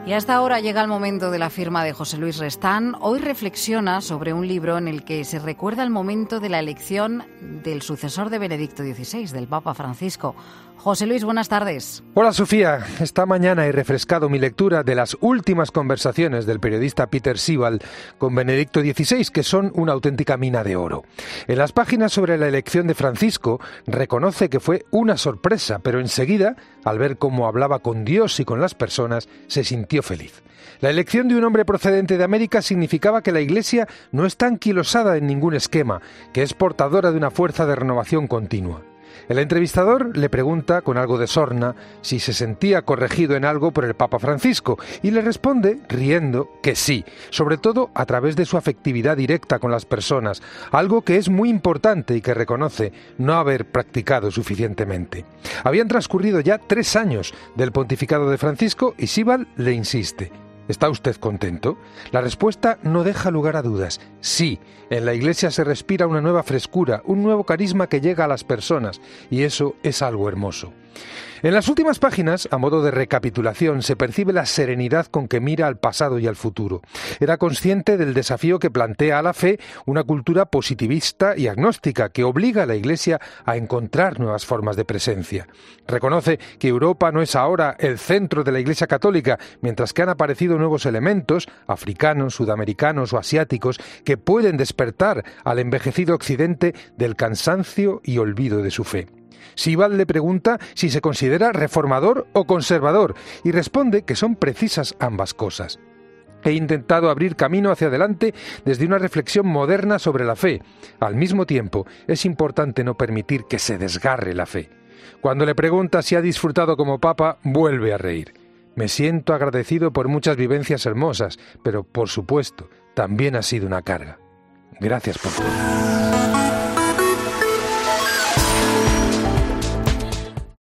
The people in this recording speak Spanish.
Y hasta ahora llega el momento de la firma de José Luis Restán. Hoy reflexiona sobre un libro en el que se recuerda el momento de la elección del sucesor de Benedicto XVI, del Papa Francisco. José Luis, buenas tardes. Hola Sofía, esta mañana he refrescado mi lectura de las últimas conversaciones del periodista Peter Sibal con Benedicto XVI, que son una auténtica mina de oro. En las páginas sobre la elección de Francisco reconoce que fue una sorpresa, pero enseguida, al ver cómo hablaba con Dios y con las personas, se sintió feliz. La elección de un hombre procedente de América significaba que la Iglesia no está anquilosada en ningún esquema, que es portadora de una fuerza de renovación continua. El entrevistador le pregunta, con algo de sorna, si se sentía corregido en algo por el Papa Francisco, y le responde, riendo, que sí, sobre todo a través de su afectividad directa con las personas, algo que es muy importante y que reconoce no haber practicado suficientemente. Habían transcurrido ya 3 años del pontificado de Francisco y Sibal le insiste. ¿Está usted contento? La respuesta no deja lugar a dudas. Sí, en la Iglesia se respira una nueva frescura, un nuevo carisma que llega a las personas, y eso es algo hermoso. En las últimas páginas, a modo de recapitulación, se percibe la serenidad con que mira al pasado y al futuro. Era consciente del desafío que plantea a la fe una cultura positivista y agnóstica que obliga a la Iglesia a encontrar nuevas formas de presencia. Reconoce que Europa no es ahora el centro de la Iglesia católica, mientras que han aparecido nuevos elementos, africanos, sudamericanos o asiáticos, que pueden despertar al envejecido Occidente del cansancio y olvido de su fe. Sibal le pregunta si se considera reformador o conservador y responde que son precisas ambas cosas. He intentado abrir camino hacia adelante desde una reflexión moderna sobre la fe. Al mismo tiempo, es importante no permitir que se desgarre la fe. Cuando le pregunta si ha disfrutado como papa, vuelve a reír. Me siento agradecido por muchas vivencias hermosas, pero por supuesto, también ha sido una carga. Gracias por todo.